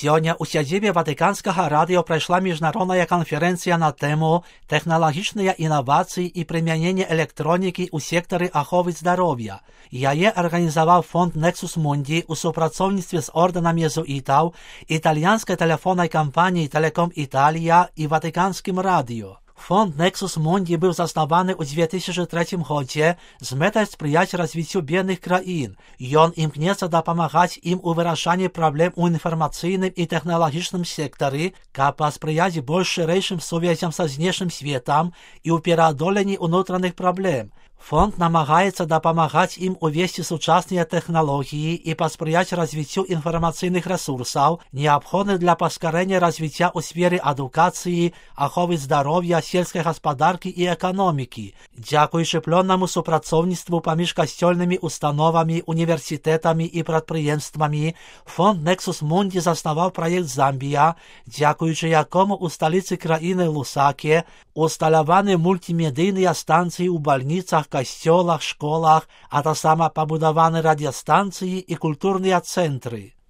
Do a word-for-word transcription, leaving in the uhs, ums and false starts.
Сёння ў сядзібе Ватыканскага радыё прайшла міжнародная канферэнцыя на тэму «Тэхналагічныя інавацыі і прымяненне электронікі ў сектары аховы здароўя». Яе арганізаваў фонд Nexus Mundi ў супрацоўніцтве з ордэнам езуітаў, італьянскай тэлефоннай кампаніяй Telecom Italia і Ватыканскім радыё. Фонд Nexus Mundi быў заснаваны ў дзве тысячы трэцім годзе з мэтай спрыяць развіццю бедных краін. Ён імкнецца дапамагаць ім у вырашанні праблем у інфармацыйным і тэхналагічным сектары, каб паспрыяць больш шырэйшым сувязям са знешнім светам і ў пераадоленні ўнутраных праблем. Фонд намагаецца дапамагаць ім увесці сучасныя тэхналогіі і паспрыяць развіццю інфармацыйных рэсурсаў, неабходных для паскарэння развіцця ў сферы адукацыі, аховы здароўя, сельскай гаспадаркі і эканомікі. Дзякуючы плённаму супрацоўніцтву паміж касцёльнымі установамі, універсітэтамі і прадпрыемствамі, фонд Nexus Mundi заснаваў праект Замбія, дзякуючы якому ў сталіцы краіны Лусаке усталяваны мультымедыйныя станцыі ў бальніцах, касцёлах, школах, а таксама пабудаваны радыёстанцыі і культурныя цэнтры.